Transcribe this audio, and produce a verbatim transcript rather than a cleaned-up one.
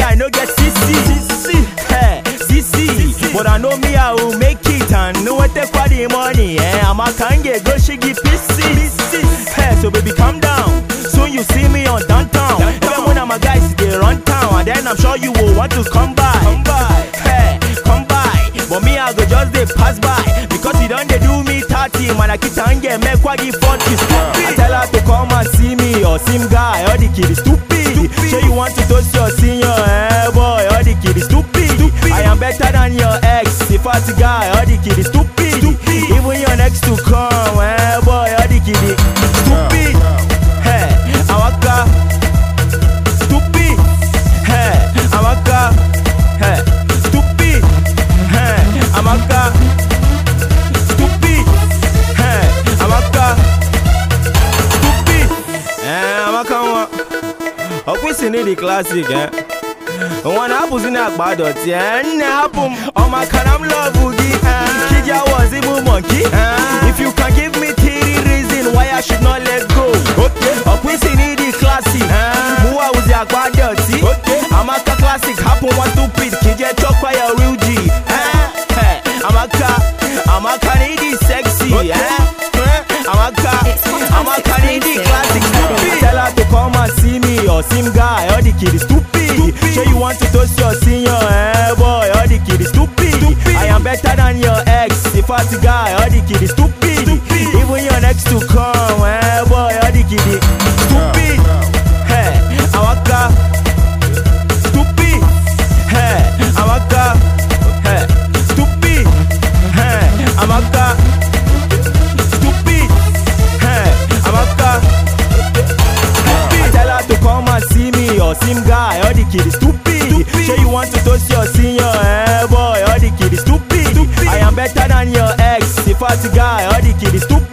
I no get C C. Hey, C C. But I know me, I will make it. And no one take for the money. Eh, I'm a kange, go shiggy pieces. Hey, so baby, calm down. Soon you see me on downtown. Even when I'm a guys, they run town. And then I'm sure you will want to come by. Come by. Hey, come by. But me, I go just they pass by. Because you don't they do me thirty. Man, I keep on get me quaggy forty. I tell her to come and see me. Or sim guy, or the kid is stupid. Sure you want to toast your senior, eh boy, or the kid is stupid. I am better than your ex. If I the guy, or the kid is stupid. Even your next to come, eh boy, or the kid is stupid. Hey, Awaka. Stupid. Hey, Awaka. Hey, stupid. Hey, Awaka. Stupid. Hey, Awaka. Stupid. Eh, Awaka. Okwisi ni the classic, eh? One apples in a bad dot, yeah, and apple. Oh my god, I'm love boogie. Kija was a monkey. If you can give me three reasons why I should not let go. Okay. Okwisi ni the classic. Who I was a bad dirty. Okay. I'm a classic. Happen one stupid. Kija talk by a real G. Hey, I'm a car. I'm a car need sexy. I'm a car. I'm a car need classic. Tell her to come and see me or sim guy or the kid is stupid. Sure you want to toast your senior, eh boy, or the kid is stupid. I am better than your ex. If I the guy or the kid is stupid. Even your next to come, eh boy, or the kid is stupid. Hey, Awaka. Stupid. Hey, Awaka. Hey, stupid. Hey, Awaka. Stupid. Hey, Awaka. I tell her to come and see me or sim guy or the kid is stupid. Sure you want to toast your senior, eh boy, or the kid is stupid. I am better than your ex. If I the guy or the kid is stupid.